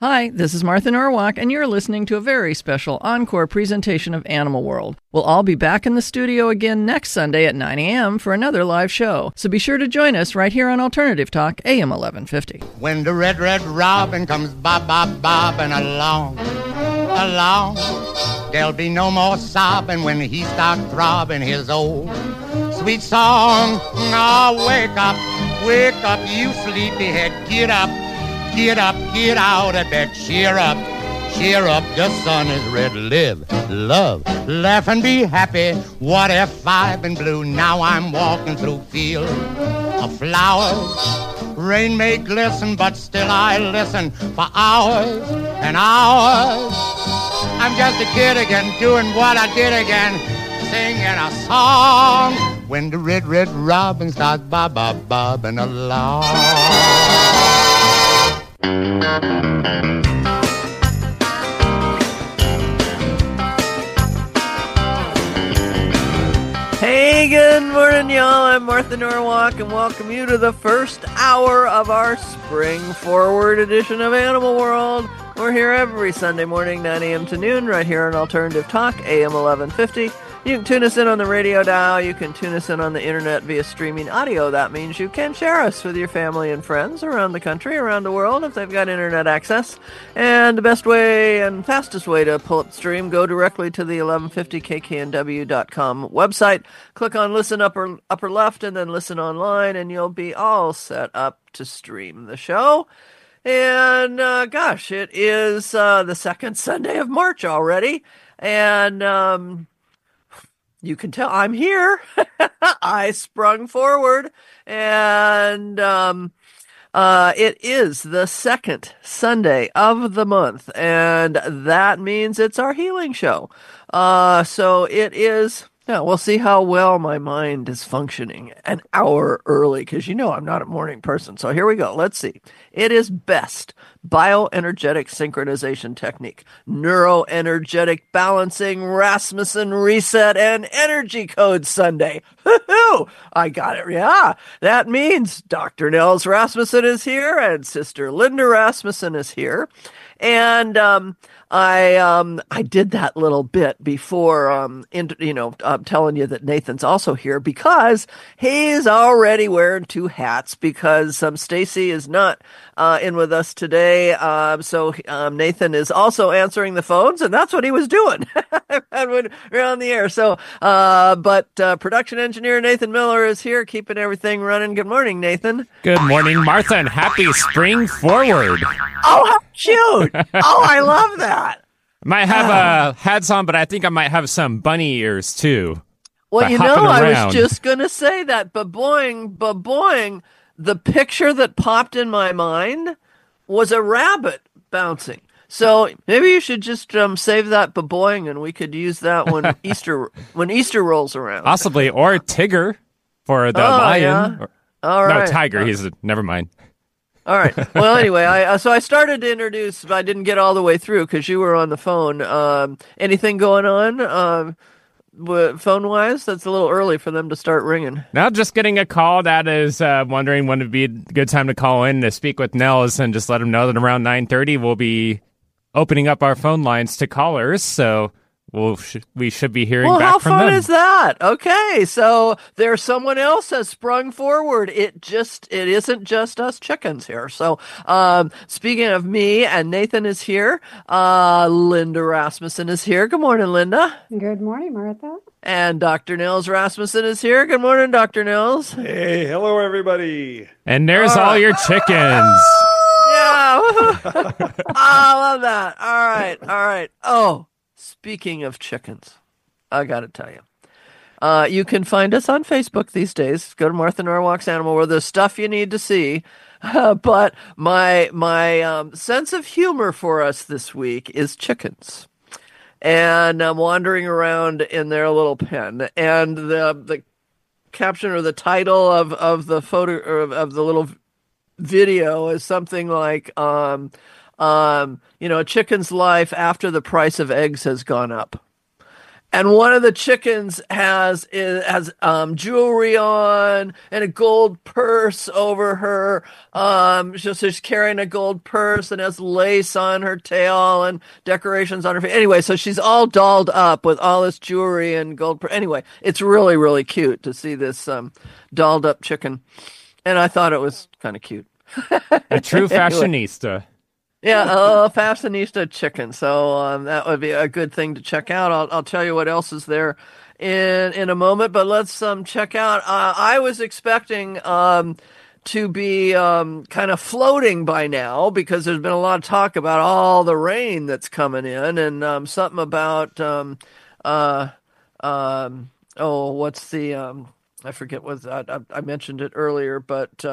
Hi, this is Martha Norwalk, and you're listening to a very special encore presentation of Animal World. We'll all be back in the studio again next Sunday at 9 a.m. for another live show, so be sure to join us right here on Alternative Talk, AM 1150. When the red, red robin comes bobbing along, there'll be no more sobbing when he starts throbbing his old sweet song. Oh, wake up, you sleepyhead, get up. Get up, get out of bed, cheer up, the sun is red. Live, love, laugh and be happy. What if I've been blue? Now I'm walking through fields of flowers. Rain may glisten, but still I listen for hours and hours. I'm just a kid again, doing what I did again, singing a song. When the red, red robin starts bobbing along. Hey, good morning, y'all. I'm Martha Norwalk, and welcome you to the first hour of our Spring Forward edition of Animal World. We're here every Sunday morning, 9 a.m. to noon, right here on Alternative Talk, AM 1150. You can tune us in on the radio dial. You can tune us in on the internet via streaming audio. That means you can share us with your family and friends around the country, around the world, if they've got internet access. And the best way and fastest way to pull up the stream, go directly to the 1150kknw.com website. Click on Listen upper left and then Listen Online, and you'll be all set up to stream the show. And gosh, it is the second Sunday of March already. And you can tell I'm here. I sprung forward, and it is the second Sunday of the month, and that means it's our healing show. So it is. Yeah, we'll see how well my mind is functioning an hour early, because you know I'm not a morning person. So here we go. Let's see. It is BEST, Bioenergetic Synchronization Technique, Neuroenergetic Balancing, Rasmussen Reset, and Energy Code Sunday. Woo-hoo! I got it. Yeah, that means Dr. Nels Rasmussen is here, and Sister Linda Rasmussen is here. And I did that little bit before, I'm telling you that Nathan's also here because he's already wearing two hats because Stacy is not in with us today. So Nathan is also answering the phones, and that's what he was doing when we're on the air. So, but production engineer Nathan Miller is here, keeping everything running. Good morning, Nathan. Good morning, Martha, and happy Spring Forward. Oh, how cute! Oh, I love that. Might have hats on, but I think I might have some bunny ears too. Well, I was just gonna say that. Ba-boing, the picture that popped in my mind was a rabbit bouncing. So maybe you should just save that ba-boing, and we could use that when Easter rolls around. Possibly, or Tigger for the lion. Yeah. All right. No, Tiger. Never mind. All right. Well, anyway, I started to introduce, but I didn't get all the way through because you were on the phone. Anything going on phone-wise? That's a little early for them to start ringing. Now, just getting a call that is wondering when would be a good time to call in to speak with Nels, and just let them know that around 9:30 we'll be opening up our phone lines to callers. So we should be hearing back from them. How fun is that? Okay, so there's someone else has sprung forward. It isn't just us chickens here. So speaking of me, and Nathan is here, Linda Rasmussen is here. Good morning, Linda. Good morning, Martha. And Dr. Nils Rasmussen is here. Good morning, Dr. Nils. Hey, hello, everybody. And there's all your chickens. Yeah. I love that. All right. Oh, speaking of chickens, I got to tell you, you can find us on Facebook these days. Go to Martha Norwalk's Animal World. There's stuff you need to see. But my sense of humor for us this week is chickens. And I'm wandering around in their little pen. And the caption or the title of the photo or of the little video is something like, a chicken's life after the price of eggs has gone up. And one of the chickens has jewelry on and a gold purse over her. She's carrying a gold purse and has lace on her tail and decorations on her face. Anyway, so she's all dolled up with all this jewelry and gold. Anyway, it's really, really cute to see this dolled up chicken. And I thought it was kind of cute. A true fashionista. Yeah, a fashionista chicken. So that would be a good thing to check out. I'll tell you what else is there in a moment. But let's check out. I was expecting to be kind of floating by now because there's been a lot of talk about all the rain that's coming in and something about what's the I forget what I mentioned it earlier, but.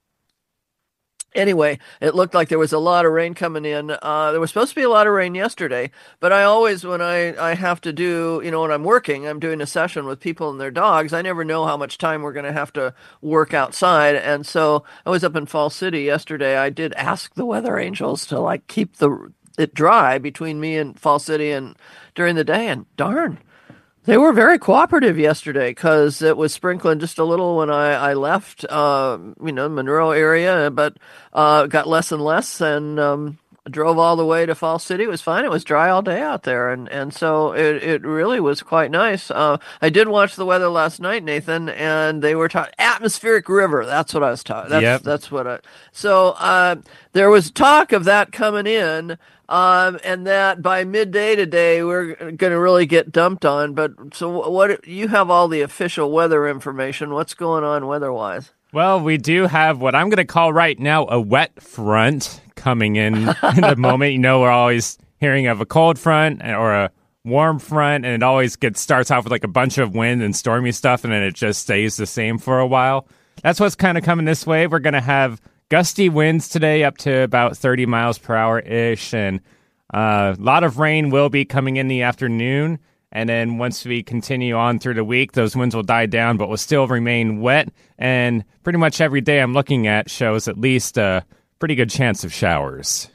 Anyway, it looked like there was a lot of rain coming in. There was supposed to be a lot of rain yesterday, but I always, when I have to do, when I'm working, I'm doing a session with people and their dogs, I never know how much time we're going to have to work outside. And so I was up in Falls City yesterday. I did ask the weather angels to keep it dry between me and Falls City and during the day, and darn. They were very cooperative yesterday because it was sprinkling just a little when I left, Monroe area, but got less and less and drove all the way to Falls City. It was fine. It was dry all day out there, and so it really was quite nice. I did watch the weather last night, Nathan, and they were talking atmospheric river. That's what I was talking. That's what I. So there was talk of that coming in. And that by midday today, we're going to really get dumped on. But so what, you have all the official weather information. What's going on weather-wise? Well, we do have what I'm going to call right now a wet front coming in the moment. We're always hearing of a cold front or a warm front, and it always starts off with like a bunch of wind and stormy stuff, and then it just stays the same for a while. That's what's kind of coming this way. We're going to have gusty winds today up to about 30 miles per hour-ish, and a lot of rain will be coming in the afternoon. And then once we continue on through the week, those winds will die down, but will still remain wet. And pretty much every day I'm looking at shows at least a pretty good chance of showers.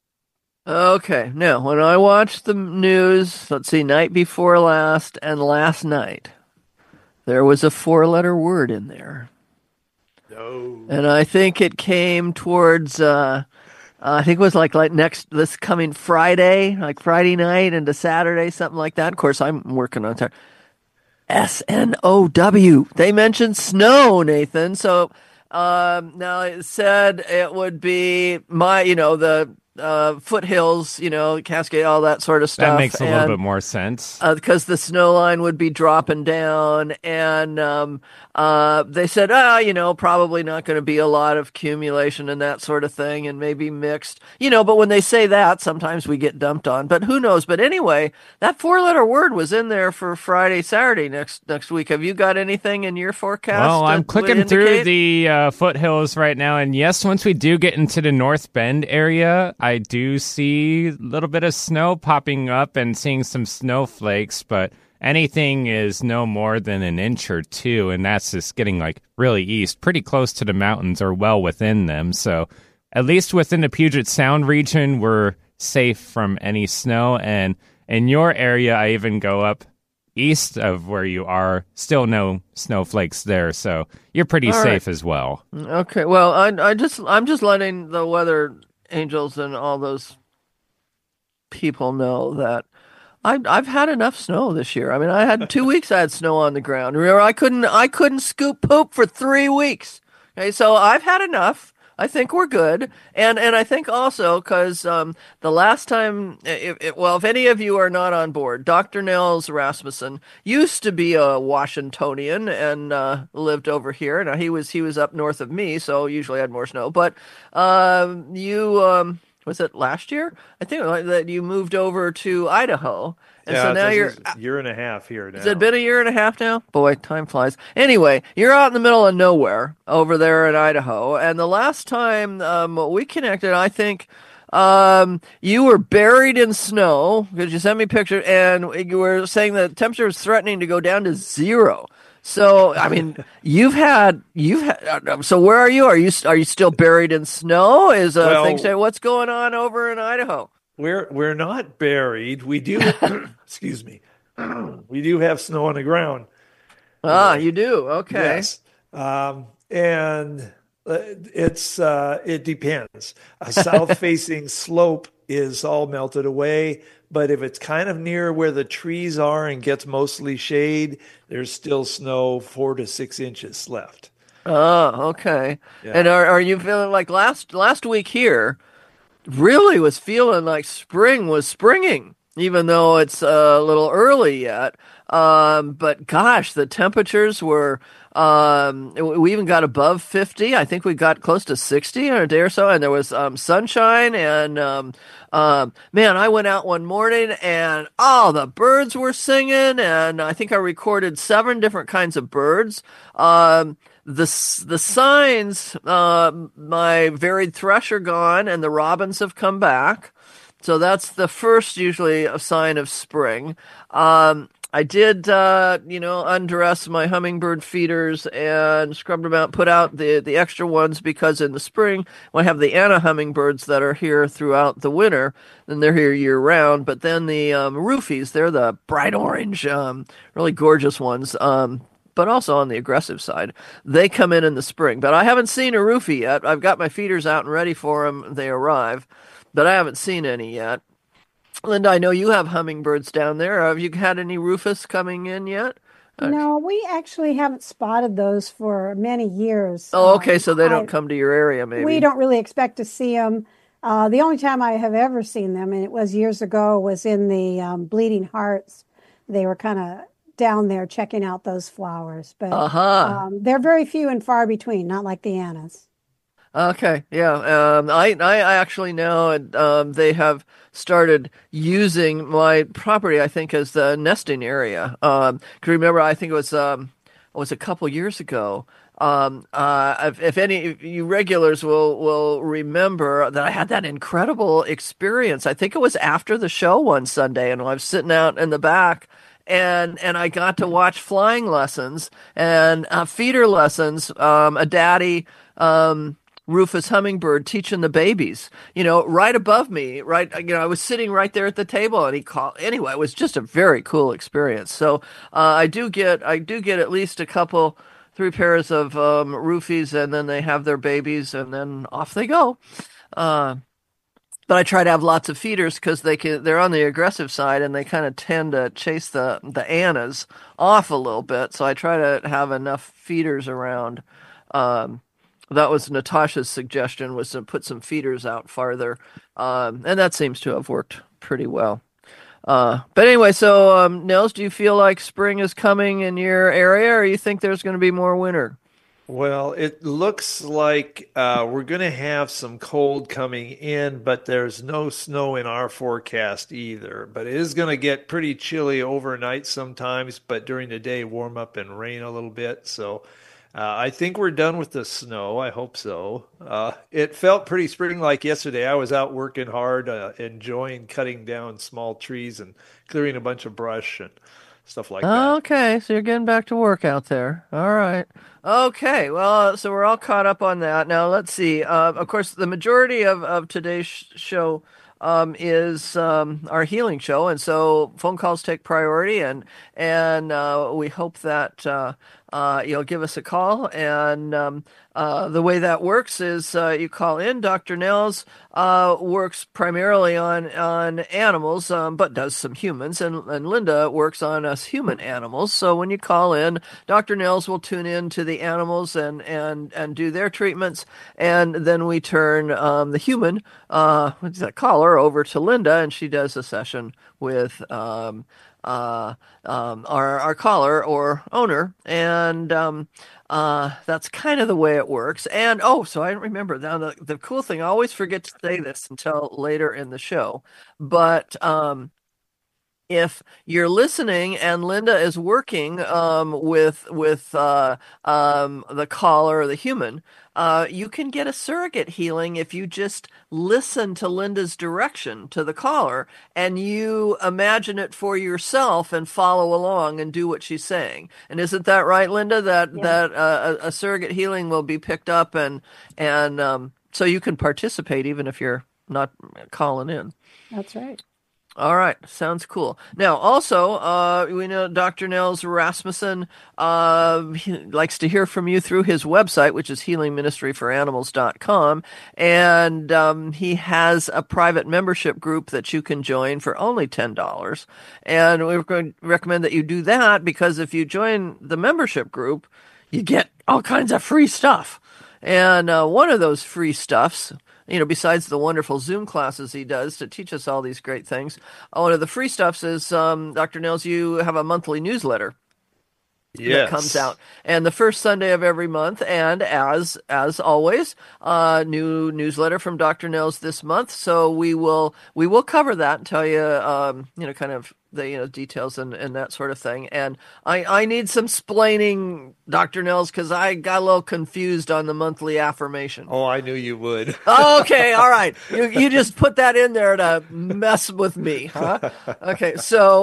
Okay. Now, when I watched the news, let's see, night before last and last night, there was a 4-letter word in there. No. And I think it came towards, I think it was like this coming Friday, like Friday night into Saturday, something like that. Of course, I'm working on it. SNOW. They mentioned snow, Nathan. So now it said it would be the foothills, Cascade, all that sort of stuff. That makes a little bit more sense. Because the snow line would be dropping down, and they said, probably not going to be a lot of accumulation and that sort of thing, and maybe mixed, but when they say that, sometimes we get dumped on, but who knows? But anyway, that 4-letter word was in there for Friday, Saturday next week. Have you got anything in your forecast? Well, I'm clicking through the foothills right now, and yes, once we do get into the North Bend area, I do see a little bit of snow popping up and seeing some snowflakes, but anything is no more than an inch or two, and that's just getting really east, pretty close to the mountains or well within them. So at least within the Puget Sound region, we're safe from any snow. And in your area, I even go up east of where you are, still no snowflakes there. So you're pretty safe as well. Okay. Well, I'm just letting the weather angels and all those people know that I've had enough snow this year. I mean, I had 2 weeks I had snow on the ground. Remember, I couldn't scoop poop for 3 weeks. Okay, so I've had enough. I think we're good, and I think also because the last time, if any of you are not on board, Dr. Nels Rasmussen used to be a Washingtonian and lived over here. Now he was up north of me, so usually had more snow. But was it last year? I think that you moved over to Idaho. And yeah, so now you're a year and a half here now. Has it been a year and a half now? Boy, time flies. Anyway, you're out in the middle of nowhere over there in Idaho. And the last time we connected, I think you were buried in snow because you sent me pictures, and you were saying the temperature is threatening to go down to 0. So, I mean, you've had. So, where are you? Are you still buried in snow? What's going on over in Idaho? We're not buried. We do. Excuse me. We do have snow on the ground Ah, today. you do. Okay. Yes. And it depends. A south-facing slope is all melted away, but if it's kind of near where the trees are and gets mostly shade, there's still snow 4 to 6 inches left. Oh, okay. And Yeah. are you feeling like last week here really was feeling like spring was springing, even though it's a little early yet. But gosh, the temperatures were, we even got above 50. I think we got close to 60 in a day or so, and there was sunshine. And man, I went out one morning and oh, the birds were singing, and I think I recorded 7 different kinds of birds. The signs, my varied thrush are gone, and the robins have come back. So that's the first, usually, a sign of spring. I did, undress my hummingbird feeders and scrub them out, put out the extra ones because in the spring, I have the Anna hummingbirds that are here throughout the winter, and they're here year round. But then the roofies, they're the bright orange, really gorgeous ones. But also on the aggressive side. They come in the spring, but I haven't seen a roofie yet. I've got my feeders out and ready for them. They arrive, but I haven't seen any yet. Linda, I know you have hummingbirds down there. Have you had any rufous coming in yet? Uh, No, we actually haven't spotted those for many years. oh, okay, so they don't come to your area, We maybe. don't really expect to see them. The only time I have ever seen them, and it was years ago, was in the Bleeding Hearts. They were kind of down there checking out those flowers, but Uh-huh. they're very few and far between, not like the Annas. Okay, yeah. I actually know they have started using my property, I think, as the nesting area. 'Cause remember, I think it was a couple years ago. If any of you regulars will remember that I had that incredible experience. I think it was after the show one Sunday, and I was sitting out in the back. And I got to watch flying lessons and feeder lessons. A daddy Rufus Hummingbird teaching the babies, right above me, right, I was sitting right there at the table and he called. Anyway, it was just a very cool experience. So, I do get at least a couple, 3 pairs of, roofies and then they have their babies and then off they go. Uh, but I try to have lots of feeders because they're on the aggressive side and they kind of tend to chase the Annas off a little bit. So I try to have enough feeders around. Um, that was Natasha's suggestion was to put some feeders out farther, and that seems to have worked pretty well. But anyway, so Nels, do you feel like spring is coming in your area, or you think there's going to be more winter? Well, it looks like we're going to have some cold coming in, but there's no snow in our forecast either. But it is going to get pretty chilly overnight sometimes, but during the day, warm up and rain a little bit. So I think we're done with the snow. I hope so. It felt pretty spring-like yesterday. I was out working hard, enjoying cutting down small trees and clearing a bunch of brush and stuff like that. Okay, so you're getting back to work out there. All right. Okay, well, so we're all caught up on that. Now, let's see. Of course, the majority of today's show is our healing show, and so phone calls take priority, and we hope that you'll give us a call. And the way that works is you call in. Dr. Nels works primarily on animals, but does some humans, and Linda works on us human animals. So when you call in, Dr. Nels will tune in to the animals and do their treatments, and then we turn the human, what's that, caller over to Linda, and she does a session with our caller or owner, and that's kind of the way it works. And oh, so I remember now the cool thing. I always forget to say this until later in the show, but if you're listening and Linda is working with the caller or the human, you can get a surrogate healing if you just listen to Linda's direction to the caller and you imagine it for yourself and follow along and do what she's saying. And isn't that right, Linda? That Yeah, that a surrogate healing will be picked up and so you can participate even if you're not calling in. that's right. All right, sounds cool. Now, also, we know Dr. Nels Rasmussen he likes to hear from you through his website, which is healingministryforanimals.com, and he has a private membership group that you can join for only $10. And we're going to recommend that you do that because if you join the membership group, you get all kinds of free stuff. And one of those free stuffs, besides the wonderful Zoom classes he does to teach us all these great things, one of the free stuffs is, Dr. Nels, you have a monthly newsletter that comes out, and the first Sunday of every month, and as always, new newsletter from Dr. Nels this month. So we will cover that and tell you, kind of the details and that sort of thing. And I need some splaining, Dr. Nels, because I got a little confused on the monthly affirmation. Oh, I knew you would. Okay, all right. You just put that in there to mess with me, huh? Okay, so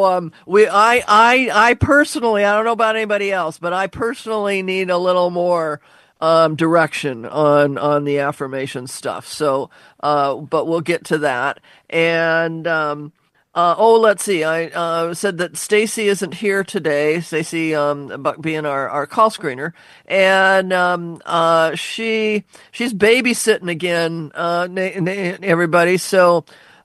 I personally, I don't know about anybody else, but I personally need a little more direction on the affirmation stuff. So, but we'll get to that. And let's see. I said that Stacy isn't here today. Stacy, being our call screener, and she's babysitting again. Everybody. So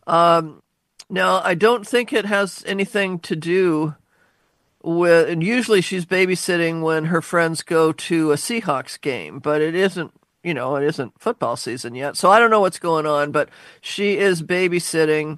now I don't think it has anything to do with. And usually she's babysitting when her friends go to a Seahawks game, but it isn't. It isn't football season yet, so I don't know what's going on. But she is babysitting.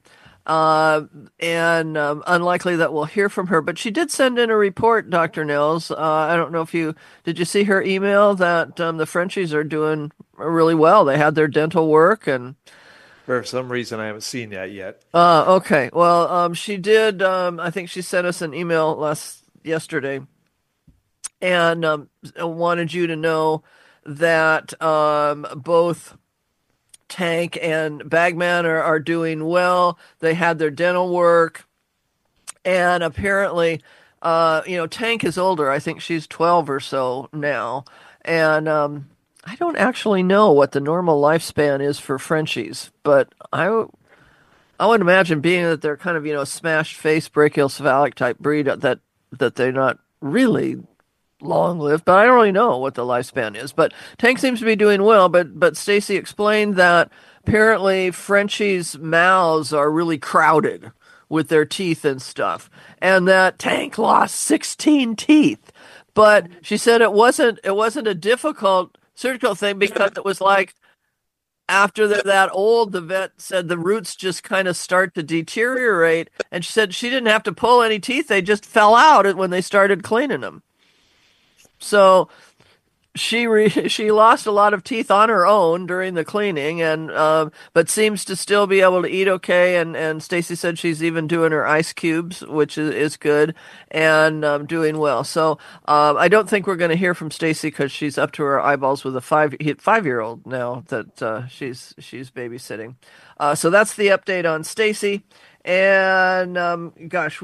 And unlikely that we'll hear from her, but she did send in a report, Dr. Nels. I don't know if did you see her email that the Frenchies are doing really well. They had their dental work, and for some reason I haven't seen that yet. Okay. Well, she did. I think she sent us an email yesterday, and wanted you to know that both Tank and Bagman are doing well. They had their dental work, and apparently, Tank is older. I think she's 12 or so now, and I don't actually know what the normal lifespan is for Frenchies, but I would imagine, being that they're kind of smashed face brachiocephalic type breed, that they're not really long lived, but I don't really know what the lifespan is. But Tank seems to be doing well. But Stacy explained that apparently Frenchies' mouths are really crowded with their teeth and stuff, and that Tank lost 16 teeth. But she said it wasn't a difficult surgical thing because it was like after they're that old, the vet said the roots just kind of start to deteriorate, and she said she didn't have to pull any teeth; they just fell out when they started cleaning them. So she lost a lot of teeth on her own during the cleaning, and but seems to still be able to eat okay. And Stacy said she's even doing her ice cubes, which is good, and doing well. So I don't think we're going to hear from Stacy because she's up to her eyeballs with a 5-year-old now that she's babysitting. So that's the update on Stacy. And gosh,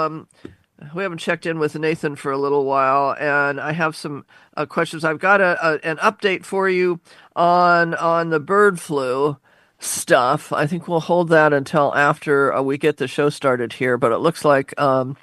we haven't checked in with Nathan for a little while, and I have some questions. I've got an update for you on the bird flu stuff. I think we'll hold that until after we get the show started here, but it looks like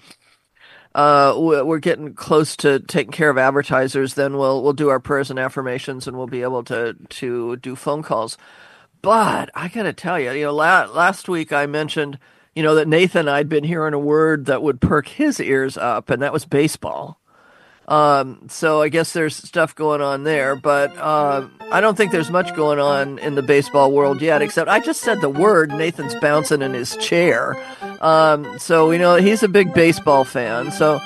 we're getting close to taking care of advertisers. Then we'll do our prayers and affirmations, and we'll be able to do phone calls. But I gotta tell you, last week I mentioned that Nathan, I'd been hearing a word that would perk his ears up, and that was baseball. So I guess there's stuff going on there, but I don't think there's much going on in the baseball world yet, except I just said the word, Nathan's bouncing in his chair. So we know he's a big baseball fan. So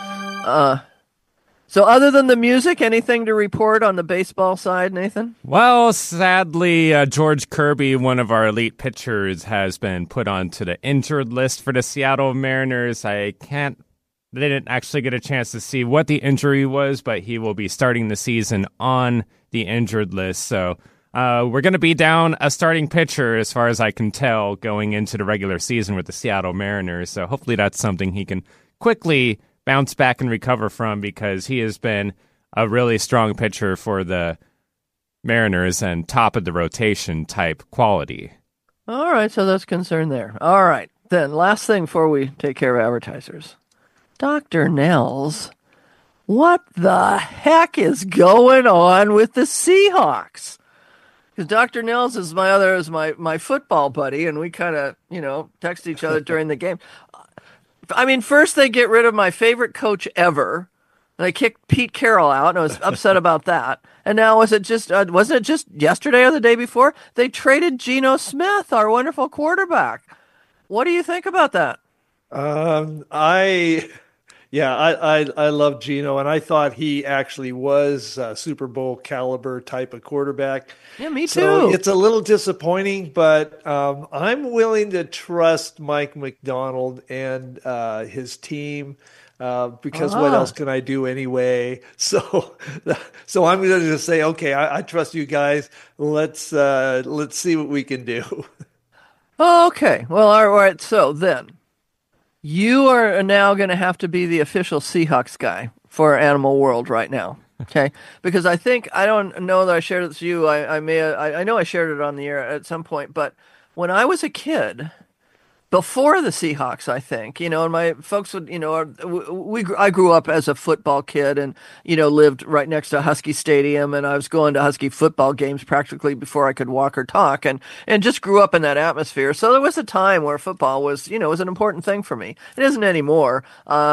other than the music, anything to report on the baseball side, Nathan? Well, sadly, George Kirby, one of our elite pitchers, has been put onto the injured list for the Seattle Mariners. They didn't actually get a chance to see what the injury was, but he will be starting the season on the injured list. So we're going to be down a starting pitcher, as far as I can tell, going into the regular season with the Seattle Mariners. So hopefully that's something he can quickly bounce back and recover from, because he has been a really strong pitcher for the Mariners and top of the rotation type quality. All right, so that's concern there. All right. then last thing before we take care of advertisers. Dr. Nels, what the heck is going on with the Seahawks? Because Dr. Nels is my football buddy, and we kind of, text each other during the game. I mean, first they get rid of my favorite coach ever. They kicked Pete Carroll out, and I was upset about that. And now wasn't it just yesterday or the day before? They traded Geno Smith, our wonderful quarterback. What do you think about that? I love Geno, and I thought he actually was a Super Bowl caliber type of quarterback. Yeah, me too. So it's a little disappointing, but I'm willing to trust Mike Macdonald and his team. Because what else can I do anyway? So I'm going to just say, okay, I trust you guys. Let's see what we can do. Okay. Well, all right. So then, you are now going to have to be the official Seahawks guy for Animal World right now. Okay, because I don't know that I shared it with you. I know I shared it on the air at some point, but when I was a kid. Before the Seahawks, I think, and my folks would, I grew up as a football kid and, lived right next to Husky Stadium, and I was going to Husky football games practically before I could walk or talk, and just grew up in that atmosphere. So there was a time where football was, was an important thing for me. It isn't anymore.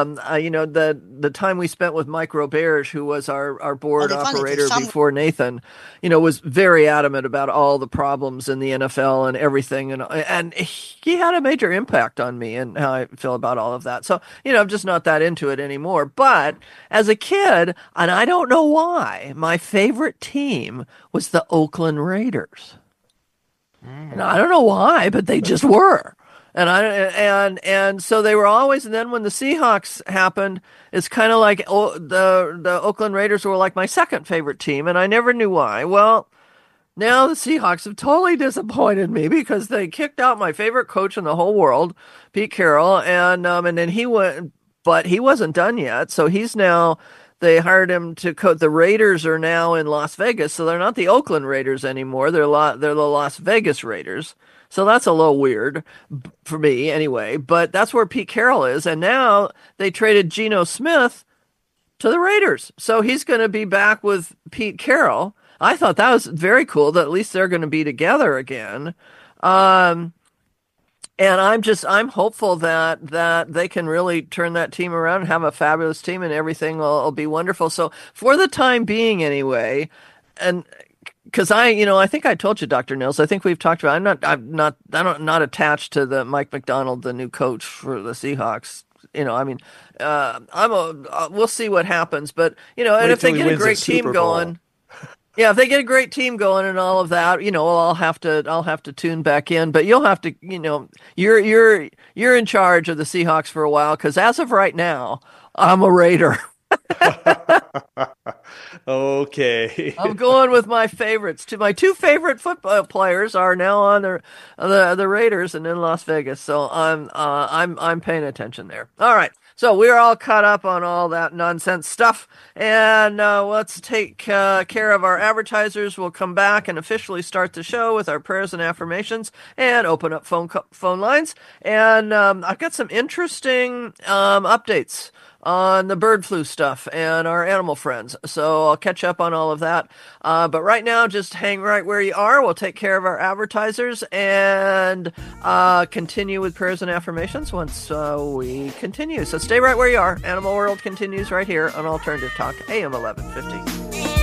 The time we spent with Mike Roberge, who was our board operator before Nathan, was very adamant about all the problems in the NFL and everything, and he had a major impact on me and how I feel about all of that. So, I'm just not that into it anymore. But as a kid, and I don't know why, my favorite team was the Oakland Raiders. And I don't know why, but they just were. And so they were always, and then when the Seahawks happened, it's kind of like the Oakland Raiders were like my second favorite team, and I never knew why. Well, now the Seahawks have totally disappointed me because they kicked out my favorite coach in the whole world, Pete Carroll, and then he went, but he wasn't done yet. So they hired him to coach. The Raiders are now in Las Vegas, so they're not the Oakland Raiders anymore. They're the Las Vegas Raiders. So that's a little weird for me anyway, but that's where Pete Carroll is. And now they traded Geno Smith to the Raiders. So he's going to be back with Pete Carroll. I thought that was very cool that at least they're going to be together again. And I'm hopeful that they can really turn that team around and have a fabulous team and everything will be wonderful. So for the time being anyway, and because I think I told you, Dr. Nils, I think we've talked about, I'm not attached to the Mike Macdonald, the new coach for the Seahawks. We'll see what happens, but and if they get a great team going. Yeah, if they get a great team going and all of that, I'll have to tune back in. But you'll have to, you're in charge of the Seahawks for a while because as of right now, I'm a Raider. Okay. I'm going with my favorites. My two favorite football players are now on the Raiders and in Las Vegas. So I'm paying attention there. All right. So we're all caught up on all that nonsense stuff, and let's take care of our advertisers. We'll come back and officially start the show with our prayers and affirmations and open up phone lines. And I've got some interesting updates on the bird flu stuff and our animal friends. So I'll catch up on all of that. But right now, just hang right where you are. We'll take care of our advertisers and continue with prayers and affirmations once we continue. So stay right where you are. Animal World continues right here on Alternative Talk, AM 1150.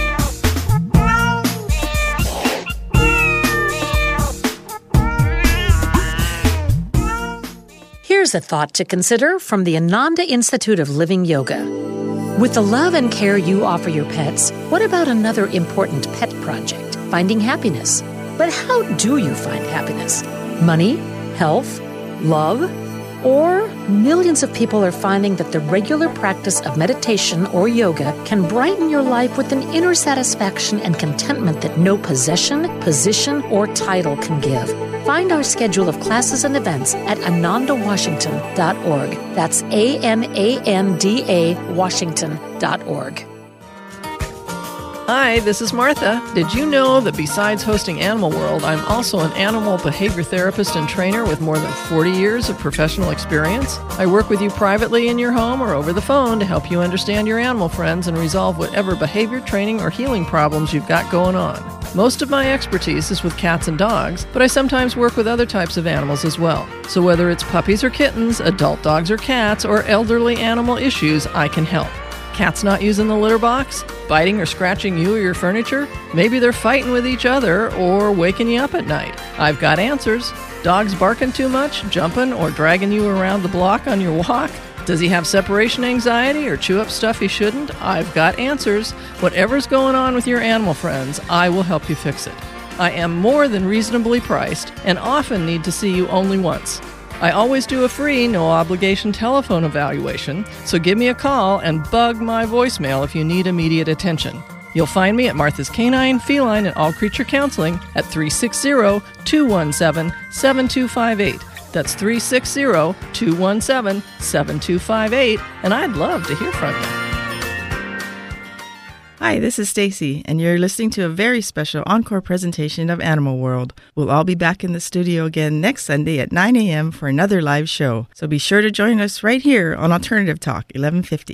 Here's a thought to consider from the Ananda Institute of Living Yoga. With the love and care you offer your pets, what about another important pet project, finding happiness? But how do you find happiness? Money? Health? Love? Or millions of people are finding that the regular practice of meditation or yoga can brighten your life with an inner satisfaction and contentment that no possession, position, or title can give. Find our schedule of classes and events at anandawashington.org. That's ANANDA Washington.org. Hi, this is Martha. Did you know that besides hosting Animal World, I'm also an animal behavior therapist and trainer with more than 40 years of professional experience? I work with you privately in your home or over the phone to help you understand your animal friends and resolve whatever behavior, training, or healing problems you've got going on. Most of my expertise is with cats and dogs, but I sometimes work with other types of animals as well. So whether it's puppies or kittens, adult dogs or cats, or elderly animal issues, I can help. Cats not using the litter box? Biting or scratching you or your furniture? Maybe they're fighting with each other or waking you up at night. I've got answers. Dogs barking too much, jumping, or dragging you around the block on your walk? Does he have separation anxiety or chew up stuff he shouldn't? I've got answers. Whatever's going on with your animal friends, I will help you fix it. I am more than reasonably priced and often need to see you only once. I always do a free, no-obligation telephone evaluation, so give me a call and bug my voicemail if you need immediate attention. You'll find me at Martha's Canine, Feline, and All Creature Counseling at 360-217-7258. That's 360-217-7258, and I'd love to hear from you. Hi, this is Stacy, and you're listening to a very special encore presentation of Animal World. We'll all be back in the studio again next Sunday at 9 a.m. for another live show. So be sure to join us right here on Alternative Talk, 1150.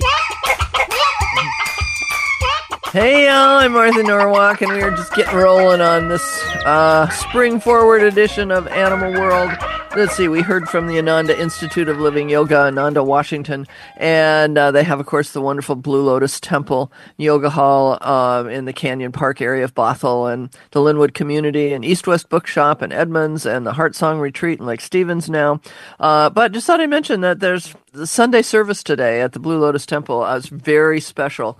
Hey y'all, I'm Martha Norwalk, and we are just getting rolling on this spring forward edition of Animal World. Let's see, we heard from the Ananda Institute of Living Yoga, Ananda, Washington, and they have, of course, the wonderful Blue Lotus Temple Yoga Hall in the Canyon Park area of Bothell, and the Linwood Community, and East West Bookshop in Edmonds, and the Heart Song Retreat in Lake Stevens now. But just thought I'd mention that there's the Sunday service today at the Blue Lotus Temple is very special.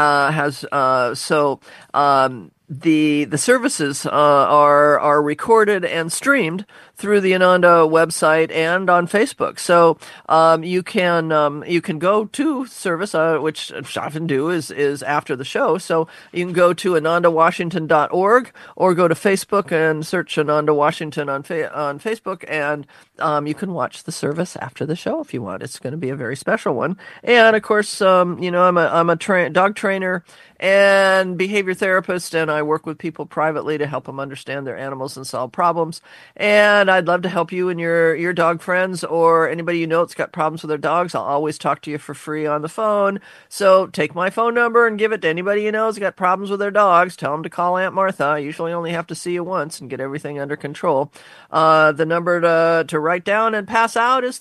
The services are recorded and streamed through the Ananda website and on Facebook. So you can go to service, which I often do is after the show. So you can go to anandawashington.org or go to Facebook and search Ananda Washington on Facebook, and you can watch the service after the show if you want. It's going to be a very special one. And of course, I'm a dog trainer and behavior therapist, and I work with people privately to help them understand their animals and solve problems. And I'd love to help you and your dog friends, or anybody you know that's got problems with their dogs. I'll always talk to you for free on the phone. So take my phone number and give it to anybody you know who's got problems with their dogs. Tell them to call Aunt Martha. I usually only have to see you once and get everything under control. The number to write down and pass out is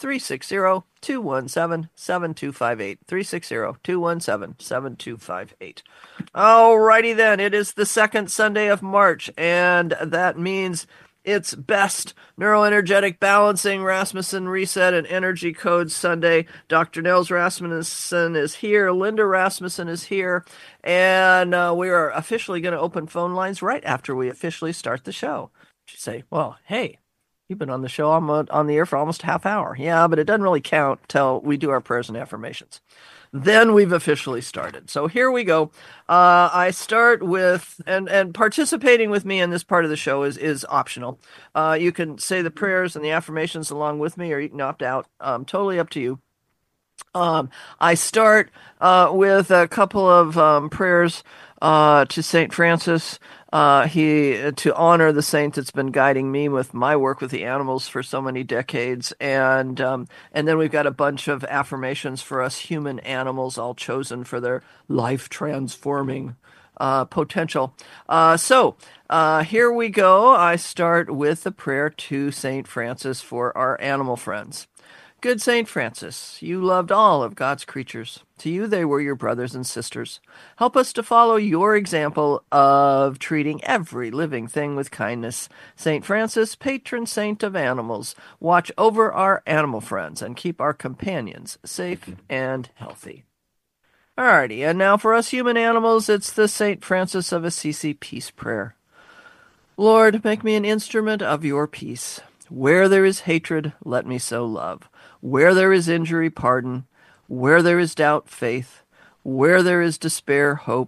360-217-7258. 360-217-7258. Alrighty then, it is the second Sunday of March, and that means it's Best Neuroenergetic Balancing, Rasmussen Reset, and Energy Codes Sunday. Dr. Nels Rasmussen is here. Linda Rasmussen is here. And we are officially going to open phone lines right after we officially start the show. You say, well, hey, you've been on the show, on the air for almost a half hour. Yeah, but it doesn't really count till we do our prayers and affirmations. Then we've officially started. So here we go. I start with, and participating with me in this part of the show is optional. You can say the prayers and the affirmations along with me, or you can opt out. Totally up to you. I start with a couple of prayers to St. Francis. To honor the saint that's been guiding me with my work with the animals for so many decades, and then we've got a bunch of affirmations for us human animals, all chosen for their life transforming potential. So here we go. I start with a prayer to St. Francis for our animal friends. Good St. Francis, you loved all of God's creatures. To you they were your brothers and sisters. Help us to follow your example of treating every living thing with kindness. St. Francis, patron saint of animals, watch over our animal friends and keep our companions safe and healthy. Alrighty, and now for us human animals, it's the St. Francis of Assisi peace prayer. Lord, make me an instrument of your peace. Where there is hatred, let me sow love. Where there is injury, pardon. Where there is doubt, faith. Where there is despair, hope.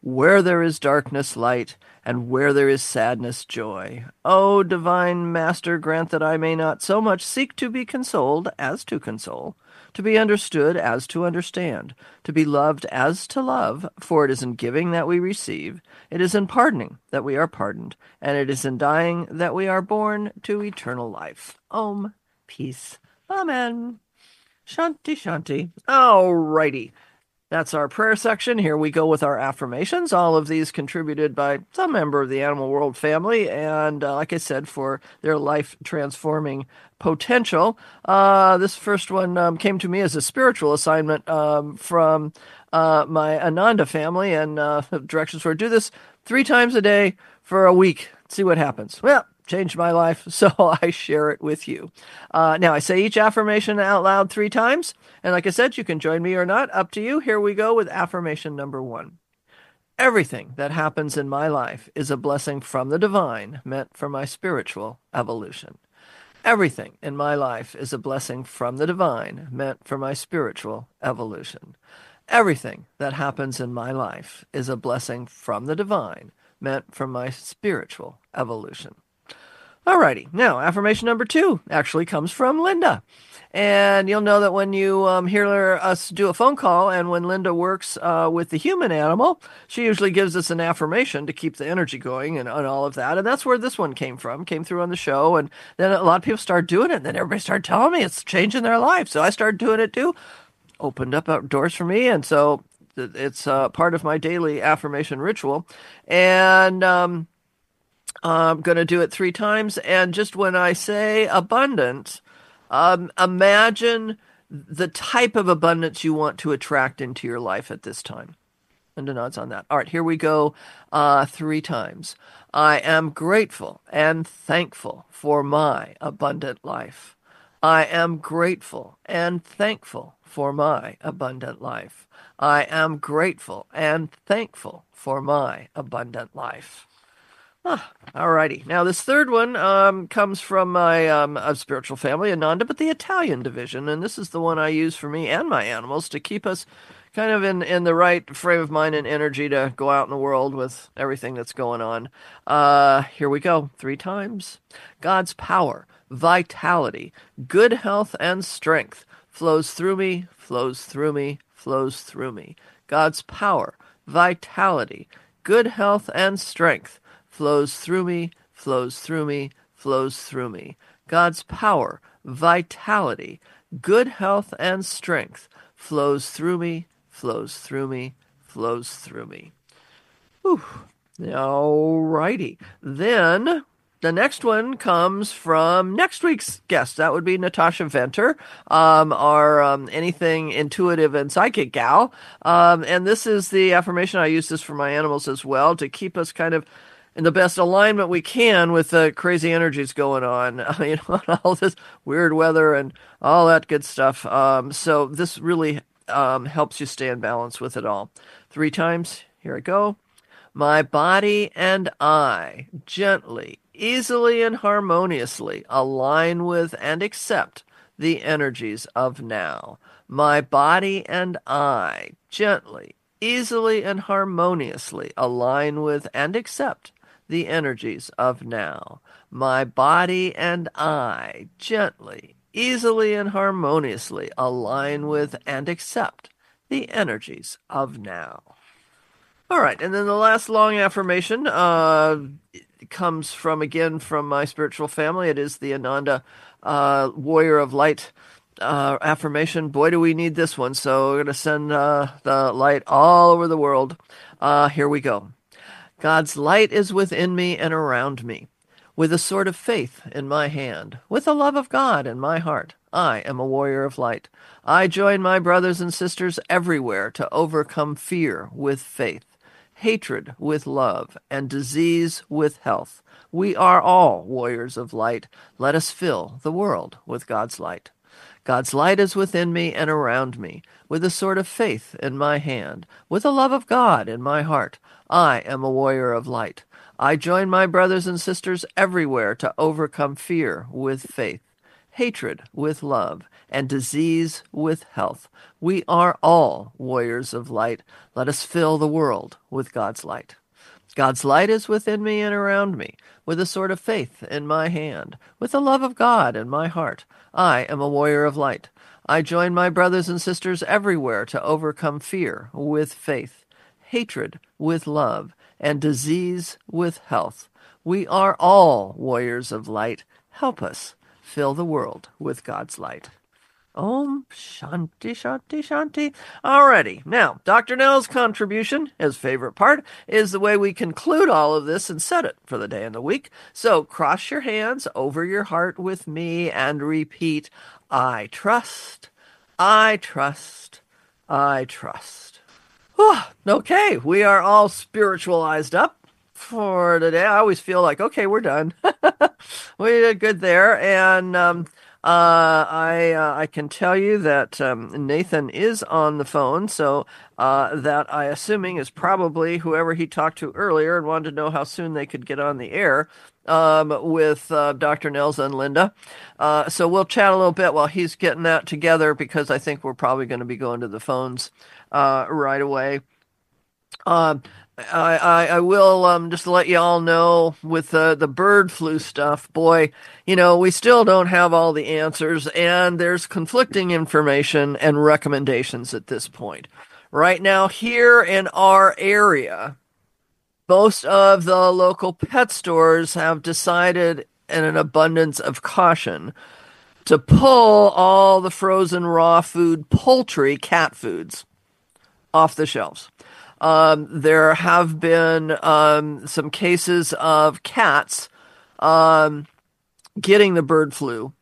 Where there is darkness, light, and where there is sadness, joy. O divine Master, grant that I may not so much seek to be consoled as to console, to be understood as to understand, to be loved as to love, for it is in giving that we receive, it is in pardoning that we are pardoned, and it is in dying that we are born to eternal life. Om. Peace. Amen. Shanti, shanti. All righty. That's our prayer section. Here we go with our affirmations. All of these contributed by some member of the Animal World family, and like I said, for their life-transforming potential. This first one came to me as a spiritual assignment from my Ananda family, and directions for do this 3 times a day for a week. See what happens. Well, changed my life, so I share it with you. Now, I say each affirmation out loud 3 times, and like I said, you can join me or not, up to you. Here we go with affirmation number 1. Everything that happens in my life is a blessing from the divine, meant for my spiritual evolution. Everything in my life is a blessing from the divine, meant for my spiritual evolution. Everything that happens in my life is a blessing from the divine, meant for my spiritual evolution. Alrighty, now affirmation number 2 actually comes from Linda. And you'll know that when you hear us do a phone call, and when Linda works with the human animal, she usually gives us an affirmation to keep the energy going and all of that. And that's where this one came through on the show. And then a lot of people started doing it, and then everybody started telling me it's changing their life. So I started doing it too. Opened up doors for me, and so it's part of my daily affirmation ritual. And I'm going to do it 3 times. And just when I say abundance, imagine the type of abundance you want to attract into your life at this time. And the nods on that. All right, here we go 3 times. I am grateful and thankful for my abundant life. I am grateful and thankful for my abundant life. I am grateful and thankful for my abundant life. Alrighty. Now, this third one comes from my spiritual family, Ananda, but the Italian division, and this is the one I use for me and my animals to keep us kind of in the right frame of mind and energy to go out in the world with everything that's going on. Here we go. 3 times. God's power, vitality, good health, and strength flows through me, flows through me, flows through me. God's power, vitality, good health, and strength flows through me, flows through me, flows through me. God's power, vitality, good health, and strength flows through me, flows through me, flows through me. Whew. All righty. Then the next one comes from next week's guest. That would be Natasha Venter, our anything intuitive and psychic gal. And this is the affirmation. I use this for my animals as well to keep us kind of in the best alignment we can with the crazy energies going on, all this weird weather and all that good stuff. So this really helps you stay in balance with it all. 3 times. Here I go. My body and I gently, easily, and harmoniously align with and accept the energies of now. My body and I gently, easily, and harmoniously align with and accept the energies of now. My body and I gently, easily, and harmoniously align with and accept the energies of now. All right, and then the last long affirmation comes from my spiritual family. It is the Ananda Warrior of Light affirmation. Boy, do we need this one. So we're going to send the light all over the world. Here we go. God's light is within me and around me. With a sword of faith in my hand, with the love of God in my heart, I am a warrior of light. I join my brothers and sisters everywhere to overcome fear with faith, hatred with love, and disease with health. We are all warriors of light. Let us fill the world with God's light. God's light is within me and around me, with a sword of faith in my hand, with the love of God in my heart. I am a warrior of light. I join my brothers and sisters everywhere to overcome fear with faith, hatred with love, and disease with health. We are all warriors of light. Let us fill the world with God's light. God's light is within me and around me, with a sword of faith in my hand, with the love of God in my heart. I am a warrior of light. I join my brothers and sisters everywhere to overcome fear with faith, hatred with love, and disease with health. We are all warriors of light. Help us fill the world with God's light. Om Shanti Shanti Shanti. Alrighty, now Dr. Nell's contribution, his favorite part, is the way we conclude all of this and set it for the day and the week. So cross your hands over your heart with me and repeat, I trust, I trust, I trust. Okay, we are all spiritualized up for today. I always feel like, okay, we're done. We did good there, and I can tell you that Nathan is on the phone, so that I assuming is probably whoever he talked to earlier and wanted to know how soon they could get on the air with Dr. Nels and Linda. So we'll chat a little bit while he's getting that together, because I think we're probably going to be going to the phones right away. I will just let you all know with the bird flu stuff, boy, we still don't have all the answers, and there's conflicting information and recommendations at this point. Right now, here in our area, most of the local pet stores have decided, in an abundance of caution, to pull all the frozen raw food, poultry, cat foods off the shelves. There have been some cases of cats getting the bird flu.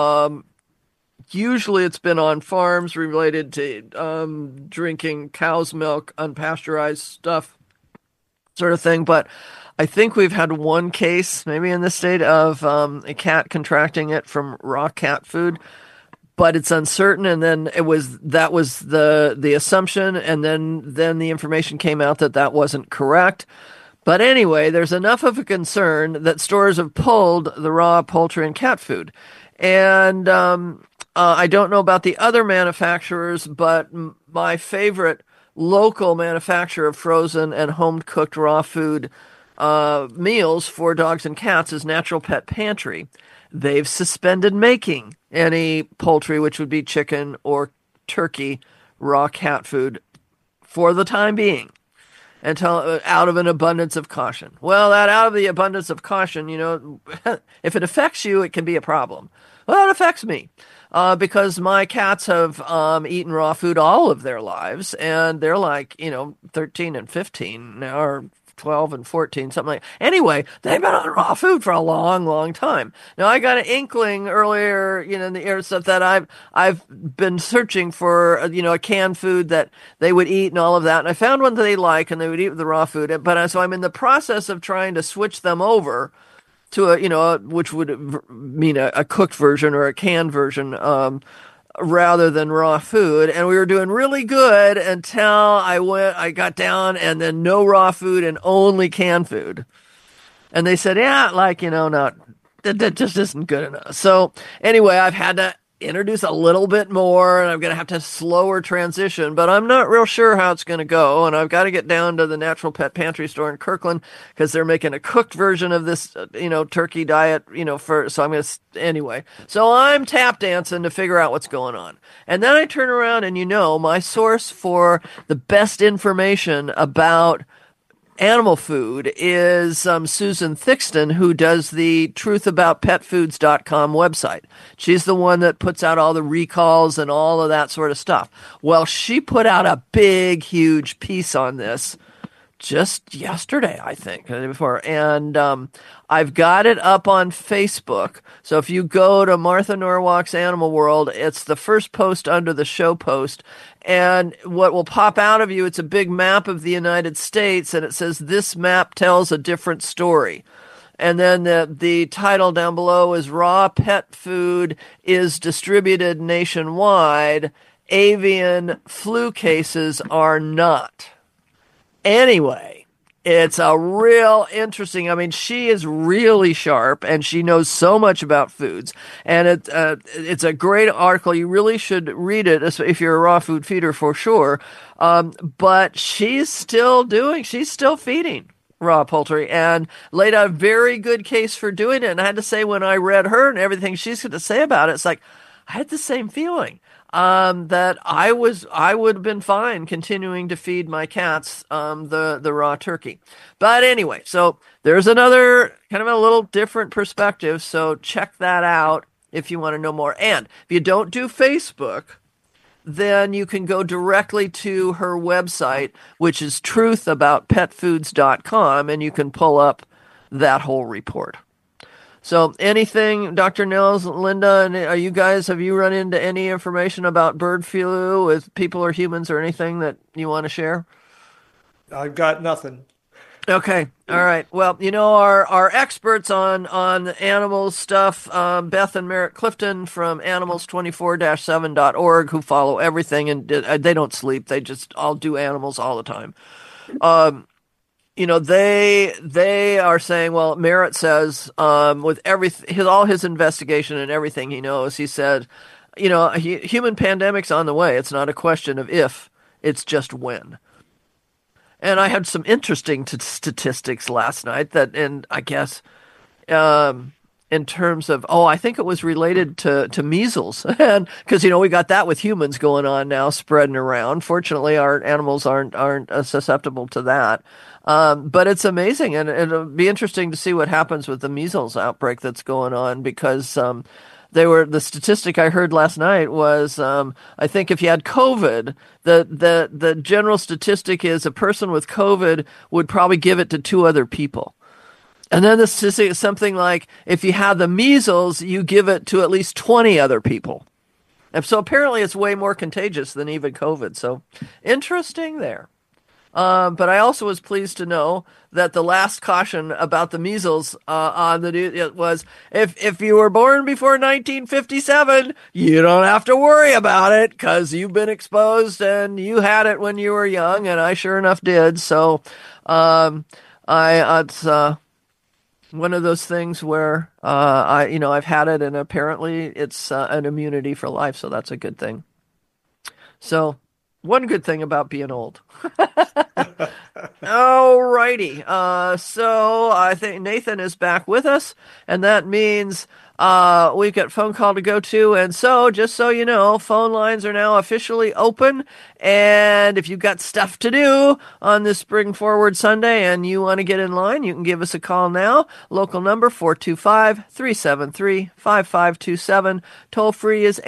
Usually it's been on farms related to drinking cow's milk, unpasteurized stuff, sort of thing. But I think we've had one case, maybe in the state, of a cat contracting it from raw cat food. But it's uncertain, and then that was the assumption, and then the information came out that wasn't correct. But anyway, there's enough of a concern that stores have pulled the raw poultry and cat food. And I don't know about the other manufacturers, but my favorite local manufacturer of frozen and home-cooked raw food meals for dogs and cats is Natural Pet Pantry. They've suspended making any poultry, which would be chicken or turkey, raw cat food, for the time being, until out of an abundance of caution. Well, that out of the abundance of caution, if it affects you, it can be a problem. Well, it affects me because my cats have eaten raw food all of their lives, and they're like 13 and 15 now, or 12 and 14, something like that. Anyway, they've been on raw food for a long, long time. Now, I got an inkling earlier, in the air stuff that I've been searching for, a canned food that they would eat and all of that. And I found one that they like, and they would eat with the raw food. But so I'm in the process of trying to switch them over to which would mean a cooked version or a canned version, rather than raw food. And we were doing really good until I got down, and then no raw food and only canned food. And they said, that just isn't good enough. So anyway, I've had to introduce a little bit more, and I'm going to have to slower transition, but I'm not real sure how it's going to go. And I've got to get down to the Natural Pet Pantry store in Kirkland, because they're making a cooked version of this, turkey diet, so I'm going to, anyway. So I'm tap dancing to figure out what's going on. And then I turn around and, my source for the best information about animal food is Susan Thixton, who does the truthaboutpetfoods.com website. She's the one that puts out all the recalls and all of that sort of stuff. Well, she put out a big, huge piece on this just yesterday, I think, the day before. And I've got it up on Facebook. So if you go to Martha Norwalk's Animal World, it's the first post under the show post. And what will pop out of you, it's a big map of the United States, and it says, "This map tells a different story." And then the title down below is "Raw Pet Food is Distributed Nationwide. Avian Flu Cases Are Not." Anyway, It's a real interesting. I mean, she is really sharp, and she knows so much about foods. And it's a great article. You really should read it if you're a raw food feeder, for sure. But she's still feeding raw poultry and laid out a very good case for doing it. And I had to say, when I read her and everything she's going to say about it, it's like I had the same feeling. That I would have been fine continuing to feed my cats the raw turkey. But anyway, so there's another kind of a little different perspective. So check that out if you want to know more. And if you don't do Facebook, then you can go directly to her website, which is truthaboutpetfoods.com, and you can pull up that whole report. So anything, Dr. Nels, Linda, have you run into any information about bird flu with people or humans or anything that you want to share? I've got nothing. Okay. All right. Well, our experts on animal stuff, Beth and Merritt Clifton from animals24-7.org, who follow everything, and they don't sleep. They just all do animals all the time. They are saying, well, Merritt says, with all his investigation and everything he knows, he said, human pandemic's on the way. It's not a question of if, it's just when. And I had some interesting statistics last night and I guess, in terms of, I think it was related to measles. And because, we got that with humans going on now, spreading around. Fortunately, our animals aren't susceptible to that. But it's amazing, and it'll be interesting to see what happens with the measles outbreak that's going on, because the statistic I heard last night was, I think if you had COVID, the general statistic is a person with COVID would probably give it to 2 other people. And then the statistic is something like, if you have the measles, you give it to at least 20 other people. And so apparently it's way more contagious than even COVID. So interesting there. But I also was pleased to know that the last caution about the measles on the news was, if you were born before 1957, you don't have to worry about it because you've been exposed and you had it when you were young, and I sure enough did. So it's one of those things where I've had it, and apparently it's an immunity for life, so that's a good thing. So one good thing about being old. Alrighty. So I think Nathan is back with us, and that means we've got a phone call to go to. And so, just so you know, phone lines are now officially open. And if you've got stuff to do on this Spring Forward Sunday and you want to get in line, you can give us a call now. Local number 425-373-5527. Toll free is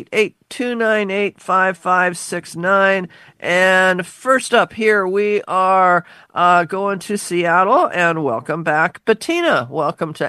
888-298-5569. And first up here, we are going to Seattle, and welcome back, Bettina. Welcome to...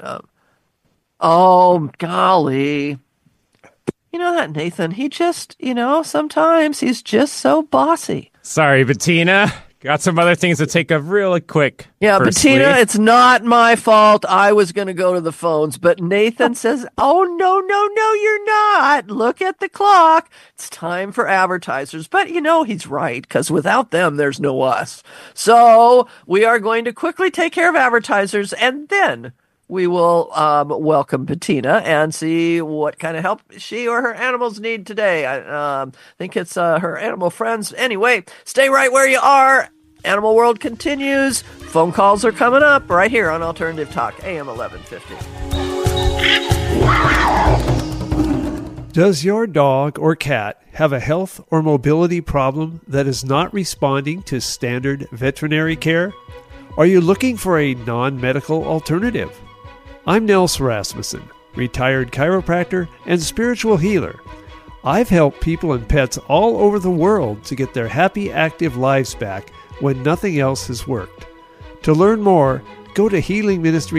oh, golly. You know that, Nathan, he just, sometimes he's just so bossy. Sorry, Bettina. Got some other things to take up really quick. Yeah, firstly. Bettina, it's not my fault. I was going to go to the phones, but Nathan says, oh, no, you're not. Look at the clock. It's time for advertisers. But, he's right, because without them, there's no us. So we are going to quickly take care of advertisers, and then we will welcome Bettina and see what kind of help she or her animals need today. I think it's her animal friends. Anyway, stay right where you are. Animal World continues. Phone calls are coming up right here on Alternative Talk, AM 1150. Does your dog or cat have a health or mobility problem that is not responding to standard veterinary care? Are you looking for a non-medical alternative? I'm Nels Rasmussen, retired chiropractor and spiritual healer. I've helped people and pets all over the world to get their happy, active lives back when nothing else has worked. To learn more, go to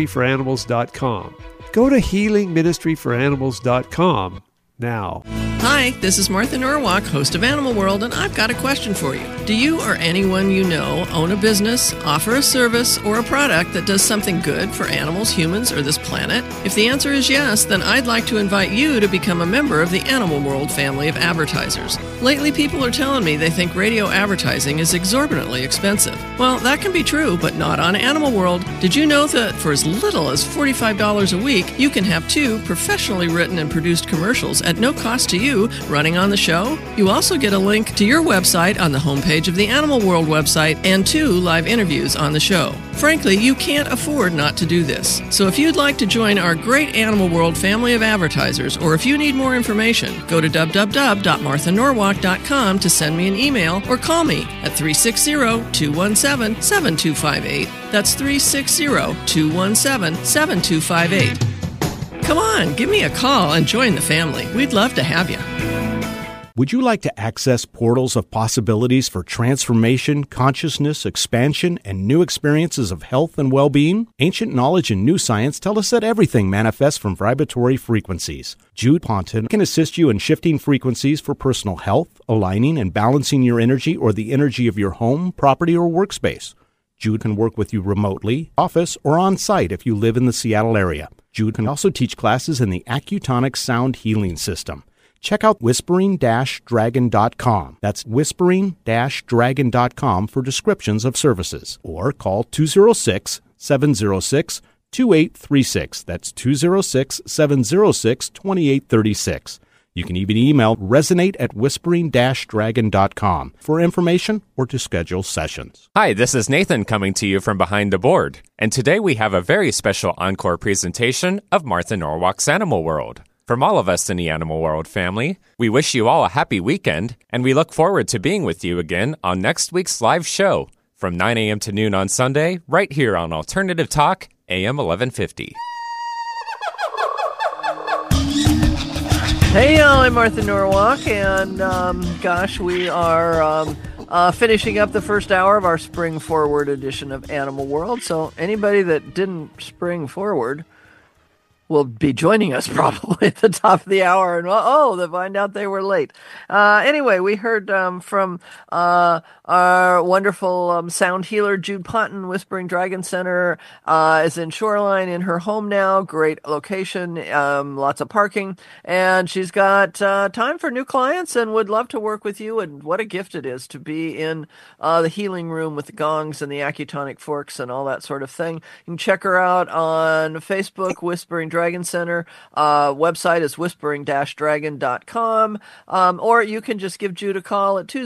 healingministryforanimals.com. Go to healingministryforanimals.com now. Hi, Hi, this is Martha Norwalk, host of Animal World, and I've got a question for you. Do you or anyone you know own a business, offer a service, or a product that does something good for animals, humans, or this planet? If the answer is yes, then I'd like to invite you to become a member of the Animal World family of advertisers. Lately, people are telling me they think radio advertising is exorbitantly expensive. Well, that can be true, but not on Animal World. Did you know that for as little as $45 a week, you can have 2 professionally written and produced commercials at no cost to you running on the show? You also get a link to your website on the homepage of the Animal World website and 2 live interviews on the show. Frankly, you can't afford not to do this. So if you'd like to join our great Animal World family of advertisers, or if you need more information, go to www.marthanorwalk.com to send me an email or call me at 360-217-7258. That's 360-217-7258. Come on, give me a call and join the family. We'd love to have you. Would you like to access portals of possibilities for transformation, consciousness, expansion, and new experiences of health and well-being? Ancient knowledge and new science tell us that everything manifests from vibratory frequencies. Jude Ponton can assist you in shifting frequencies for personal health, aligning and balancing your energy or the energy of your home, property, or workspace. Jude can work with you remotely, office, or on-site if you live in the Seattle area. Jude can also teach classes in the Accutonic Sound Healing System. Check out whispering-dragon.com. That's whispering-dragon.com for descriptions of services. Or call 206-706-2836. That's 206-706-2836. You can even email resonate@whispering-dragon.com for information or to schedule sessions. Hi, this is Nathan coming to you from behind the board. And today we have a very special encore presentation of Martha Norwalk's Animal World. From all of us in the Animal World family, we wish you all a happy weekend, and we look forward to being with you again on next week's live show from 9 a.m. to noon on Sunday, right here on Alternative Talk, AM 1150. Hey, y'all, I'm Martha Norwalk, and we are finishing up the first hour of our Spring Forward edition of Animal World. So anybody that didn't spring forward will be joining us probably at the top of the hour, and they find out they were late. Anyway, we heard from our wonderful sound healer, Jude Ponton. Whispering Dragon Center is in Shoreline in her home now. Great location, lots of parking, and she's got time for new clients and would love to work with you. And what a gift it is to be in the healing room with the gongs and the acutonic forks and all that sort of thing. You can check her out on Facebook, Whispering Dragon Center. Website is whispering-dragon.com. Or you can just give Jude a call at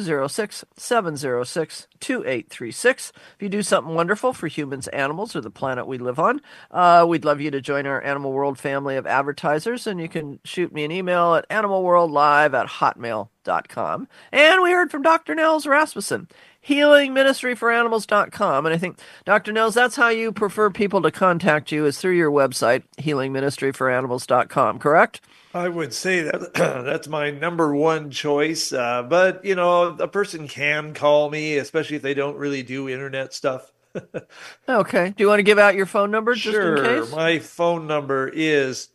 206-706-2836. If you do something wonderful for humans, animals, or the planet we live on, we'd love you to join our Animal World family of advertisers, and you can shoot me an email at animalworldlive@hotmail.com. And we heard from Dr. Nels Rasmussen, healingministryforanimals.com. And I think, Dr. Nels, that's how you prefer people to contact you, is through your website, healingministryforanimals.com, correct? I would say that that's my number one choice. But, you know, a person can call me, especially if they don't really do internet stuff. Okay. Do you want to give out your phone number just in case? Sure. My phone number is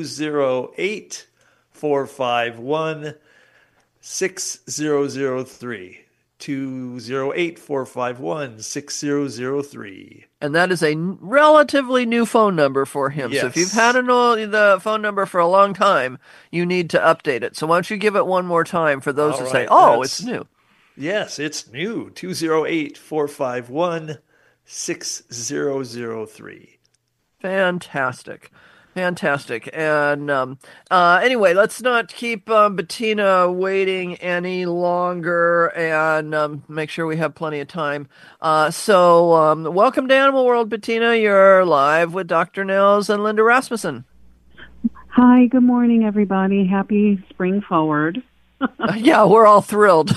208-451-6003. 208-451-6003. And that is a relatively new phone number for him. Yes. So if you've had the phone number for a long time, you need to update it. So why don't you give it one more time for those who say, it's new. Yes, it's new. 208-451-6003. Fantastic. And anyway, let's not keep Bettina waiting any longer, and make sure we have plenty of time. So welcome to Animal World, Bettina. You're live with Dr. Nels and Linda Rasmussen. Hi, good morning, everybody. Happy Spring Forward. Yeah, we're all thrilled.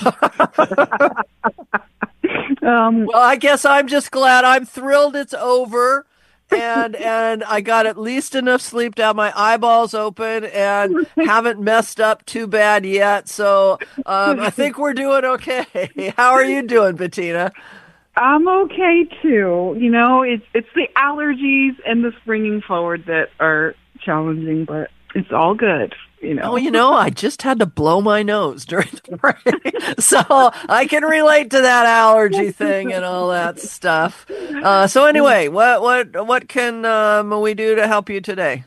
Well, I guess I'm just glad. I'm thrilled it's over. And I got at least enough sleep to have my eyeballs open and haven't messed up too bad yet. So I think we're doing okay. How are you doing, Bettina? I'm okay too. You know, it's the allergies and the springing forward that are challenging, but it's all good. I just had to blow my nose during the break. So I can relate to that allergy thing and all that stuff. So anyway, what can we do to help you today?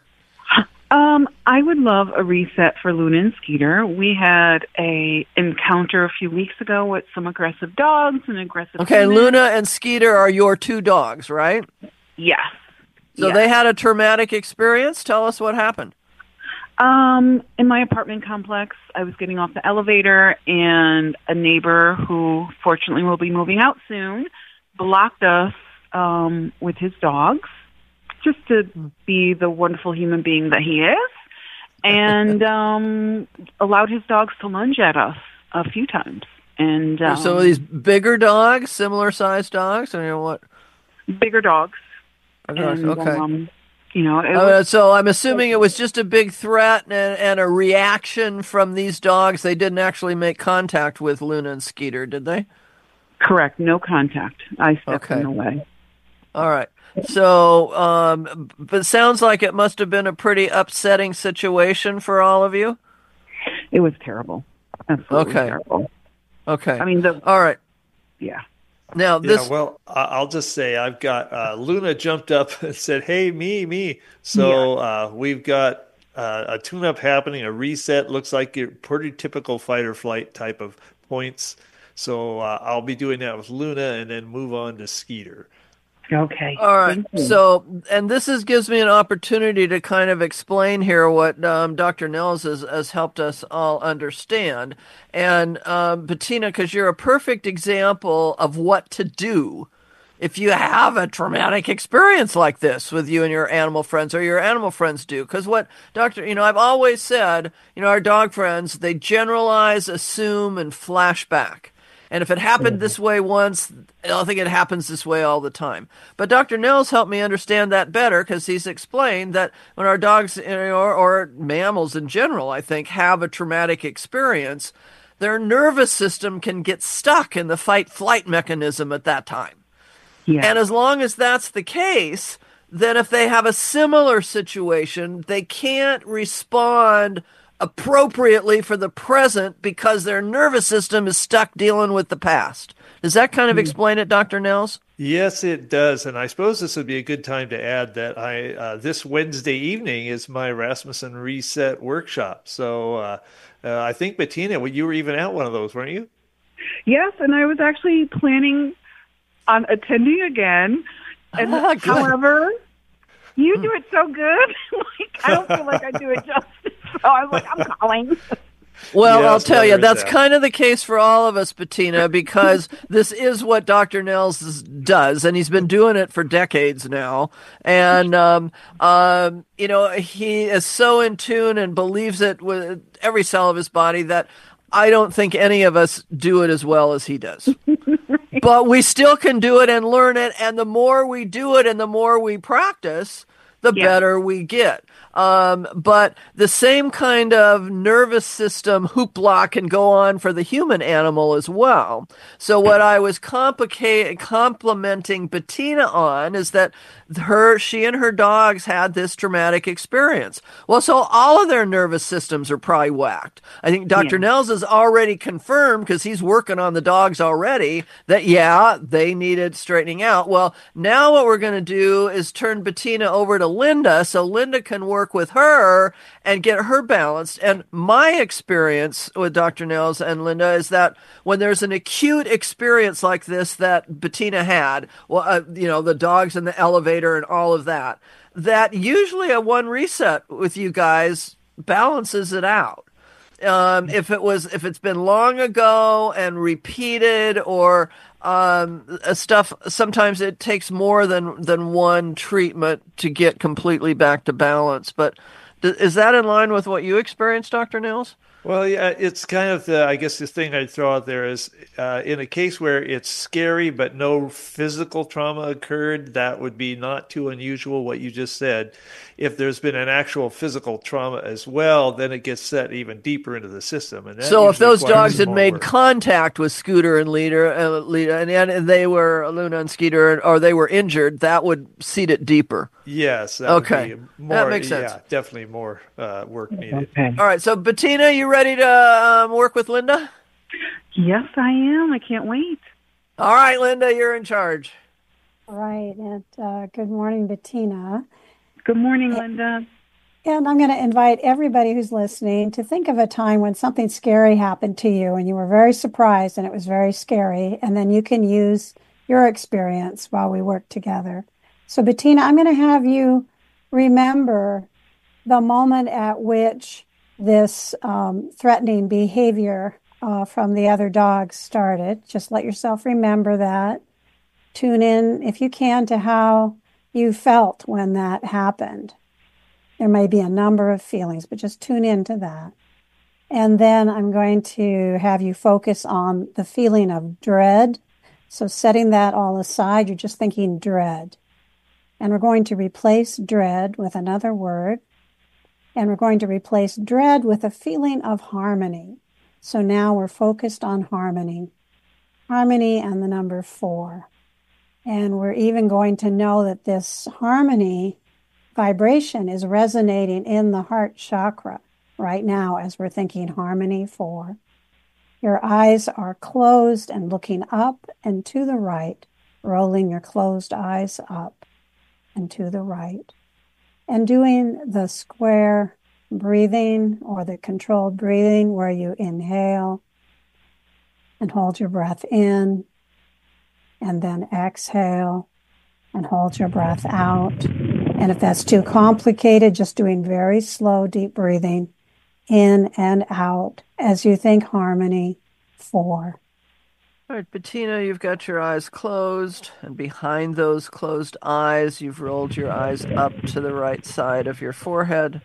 I would love a reset for Luna and Skeeter. We had a encounter a few weeks ago with some aggressive dogs and aggressive Okay, humans. Luna and Skeeter are your two dogs, right? Yes. So they had a traumatic experience? Tell us what happened. In my apartment complex, I was getting off the elevator, and a neighbor who fortunately will be moving out soon blocked us with his dogs, just to be the wonderful human being that he is, and allowed his dogs to lunge at us a few times. And so these bigger dogs, similar sized dogs, or what? Bigger dogs. Okay. It so I'm assuming it was just a big threat and a reaction from these dogs. They didn't actually make contact with Luna and Skeeter, did they? Correct. No contact. I stepped in the way. All right. So, but it sounds like it must have been a pretty upsetting situation for all of you. It was terrible. Absolutely terrible. Okay. I mean, all right. Yeah. Now this. Yeah, well, I'll just say I've got Luna jumped up and said, "Hey, me." So we've got a tune-up happening, a reset. Looks like your pretty typical fight or flight type of points. So I'll be doing that with Luna, and then move on to Skeeter. Okay. All right. So, and this gives me an opportunity to kind of explain here what Dr. Nels has helped us all understand. And Bettina, because you're a perfect example of what to do if you have a traumatic experience like this with you and your animal friends, or your animal friends do. Because what I've always said, our dog friends, they generalize, assume, and flash back. And if it happened this way once, I think it happens this way all the time. But Dr. Nels helped me understand that better, because he's explained that when our dogs, or mammals in general, I think, have a traumatic experience, their nervous system can get stuck in the fight-flight mechanism at that time. Yeah. And as long as that's the case, then if they have a similar situation, they can't respond appropriately for the present because their nervous system is stuck dealing with the past. Does that kind of explain it, Dr. Nels? Yes, it does. And I suppose this would be a good time to add that this Wednesday evening is my Rasmussen Reset workshop. So I think, Bettina, you were even at one of those, weren't you? Yes, and I was actually planning on attending again. And however, you do it so good. I don't feel like I do it justice. So I was like, I'm calling. Well, I'll tell you, that's kind of the case for all of us, Bettina, because this is what Dr. Nels does, and he's been doing it for decades now. And, he is so in tune and believes it with every cell of his body that I don't think any of us do it as well as he does. But we still can do it and learn it, and the more we do it and the more we practice, the better we get. But the same kind of nervous system hoopla can go on for the human animal as well. So what I was complimenting Bettina on is that she and her dogs had this traumatic experience. Well, so all of their nervous systems are probably whacked. I think Dr. Nels has already confirmed, because he's working on the dogs already, that, they needed straightening out. Well, now what we're going to do is turn Bettina over to Linda, so Linda can work with her and get her balanced. And my experience with Dr. Nels and Linda is that when there's an acute experience like this that Bettina had, the dogs in the elevator and all of that, that usually a one reset with you guys balances it out. If it's been long ago and repeated, or stuff, sometimes it takes more than one treatment to get completely back to balance. But is that in line with what you experienced, Dr. Nels? Well, yeah, it's kind of I guess the thing I'd throw out there is in a case where it's scary but no physical trauma occurred, that would be not too unusual what you just said. If there's been an actual physical trauma as well, then it gets set even deeper into the system. And that So if usually those requires dogs some had more made work. contact with Scooter and Lita, and they were Luna and Skeeter, or they were injured, that would seed it deeper. Yes, that Okay. would be That more, makes sense. yeah, definitely more work needed. Okay. All right, so Bettina, you ready to work with Linda? Yes, I am. I can't wait. All right, Linda, you're in charge. Right. And good morning, Bettina. Good morning, Linda. And I'm going to invite everybody who's listening to think of a time when something scary happened to you and you were very surprised and it was very scary. And then you can use your experience while we work together. So, Bettina, I'm going to have you remember the moment at which this threatening behavior from the other dogs started. Just let yourself remember that. Tune in, if you can, to how you felt when that happened. There may be a number of feelings, but just tune into that. And then I'm going to have you focus on the feeling of dread. So setting that all aside, you're just thinking dread. And we're going to replace dread with another word. And we're going to replace dread with a feeling of harmony. So now we're focused on harmony. Harmony and the number 4. And we're even going to know that this harmony vibration is resonating in the heart chakra right now as we're thinking harmony 4. Your eyes are closed and looking up and to the right, rolling your closed eyes up and to the right. And doing the square breathing or the controlled breathing where you inhale and hold your breath in and then exhale and hold your breath out. And if that's too complicated, just doing very slow, deep breathing in and out as you think harmony 4. All right, Bettina, you've got your eyes closed, and behind those closed eyes, you've rolled your eyes up to the right side of your forehead,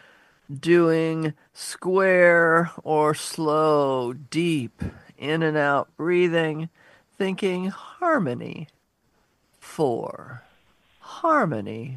doing square or slow, deep in and out breathing, thinking harmony 4, harmony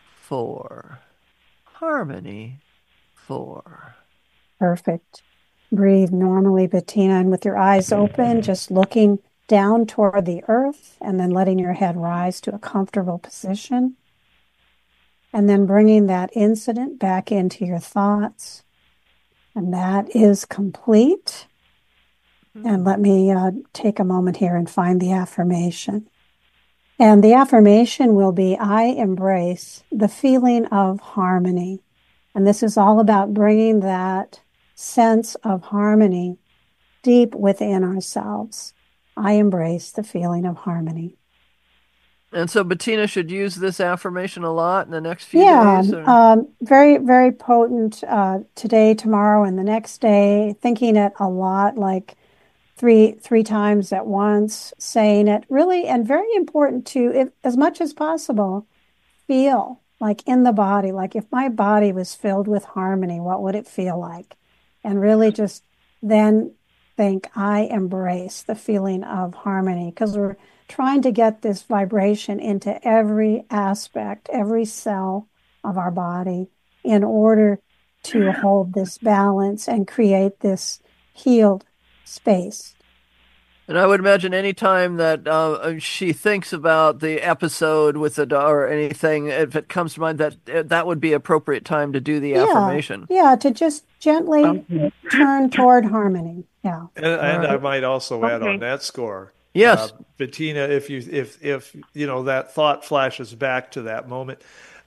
4, harmony 4. Perfect. Breathe normally, Bettina, and with your eyes open, just looking down toward the earth and then letting your head rise to a comfortable position. And then bringing that incident back into your thoughts. And that is complete. And let me take a moment here and find the affirmation. And the affirmation will be, I embrace the feeling of harmony. And this is all about bringing that sense of harmony deep within ourselves. I embrace the feeling of harmony. And so Bettina should use this affirmation a lot in the next few days? Very, very potent today, tomorrow, and the next day. Thinking it a lot, like three times at once, saying it really, and very important to, if, as much as possible, feel like in the body, like if my body was filled with harmony, what would it feel like? And really just then think, I embrace the feeling of harmony, because we're trying to get this vibration into every aspect, every cell of our body in order to hold this balance and create this healed space. And I would imagine any time that she thinks about the episode with the dog or anything, if it comes to mind, that would be appropriate time to do the affirmation. Yeah, to just gently turn toward harmony. Yeah. And I might also add on that score. Yes. Bettina, if you know that thought flashes back to that moment,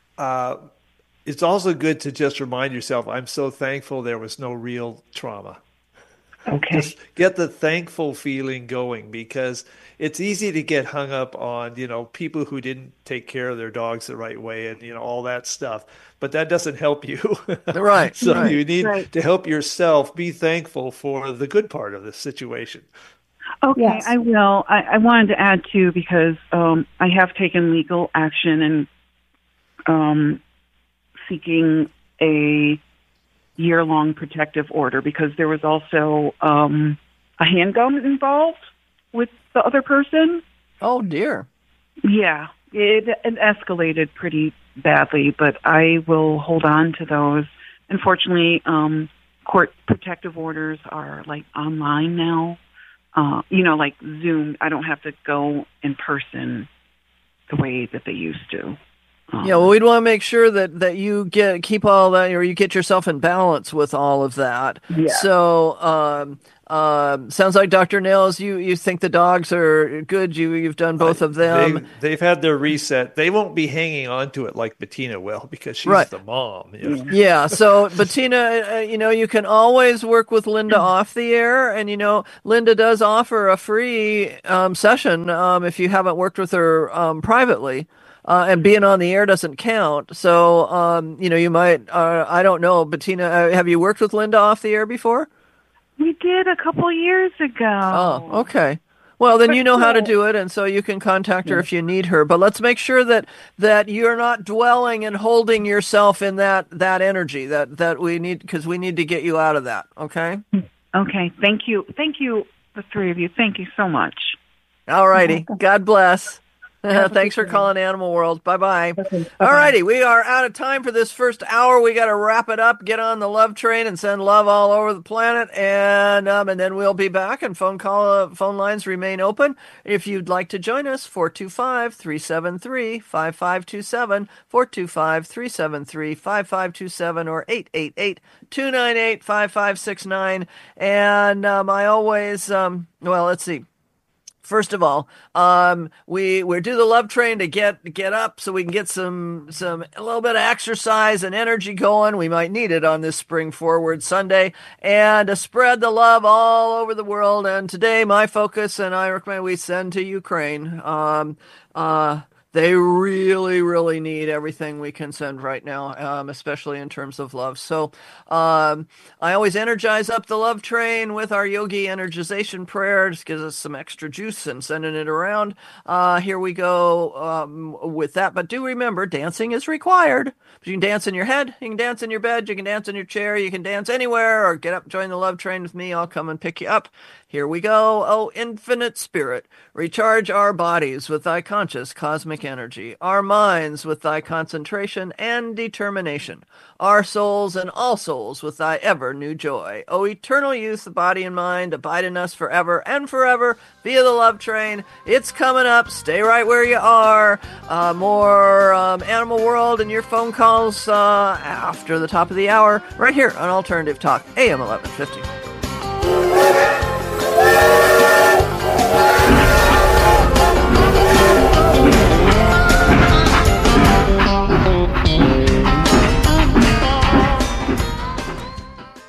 it's also good to just remind yourself, I'm so thankful there was no real trauma. Okay. Just get the thankful feeling going, because it's easy to get hung up on, people who didn't take care of their dogs the right way and, all that stuff. But that doesn't help you. Right. So right. you need to help yourself be thankful for the good part of the situation. Okay, Yes. I will. I wanted to add, too, because I have taken legal action and seeking a year-long protective order because there was also a handgun involved with the other person. Oh, dear. Yeah, it escalated pretty badly, but I will hold on to those. Unfortunately, court protective orders are like online now. Like Zoom. I don't have to go in person the way that they used to. Yeah, well, we'd want to make sure that you keep all that, or you get yourself in balance with all of that. Yeah. So, sounds like Dr. Nails, you think the dogs are good. You've done both of them. They've had their reset. They won't be hanging on to it like Bettina will because she's the mom. Yeah. So Bettina, you can always work with Linda off the air, and Linda does offer a free session if you haven't worked with her privately. And being on the air doesn't count. So, you might, I don't know, Bettina, have you worked with Linda off the air before? We did a couple years ago. Oh, okay. Well, then you know how to do it, and so you can contact her if you need her. But let's make sure that you're not dwelling and holding yourself in that energy that we need, because we need to get you out of that, okay? Okay, thank you. Thank you, the three of you. Thank you so much. All righty. God bless. Thanks for calling Animal World. Bye-bye. All righty. We are out of time for this first hour. We got to wrap it up, get on the love train, and send love all over the planet. And then we'll be back, and phone lines remain open. If you'd like to join us, 425-373-5527, 425-373-5527, or 888-298-5569. And I always, let's see. First of all, we do the love train to get up so we can get a little bit of exercise and energy going. We might need it on this Spring Forward Sunday, and to spread the love all over the world. And today, my focus, and I recommend we send to Ukraine. They really, really need everything we can send right now, especially in terms of love. So I always energize up the love train with our yogi energization prayer. Just gives us some extra juice and sending it around. Here we go with that. But do remember, dancing is required. You can dance in your head, you can dance in your bed, you can dance in your chair, you can dance anywhere, or get up, join the love train with me. I'll come and pick you up. Here we go. Oh, infinite spirit, recharge our bodies with thy conscious cosmic energy, our minds with thy concentration and determination, our souls and all souls with thy ever new joy. O eternal youth, body and mind, abide in us forever and forever via the love train. It's coming up. Stay right where you are. More Animal World and your phone calls after the top of the hour right here on Alternative Talk, AM 1150.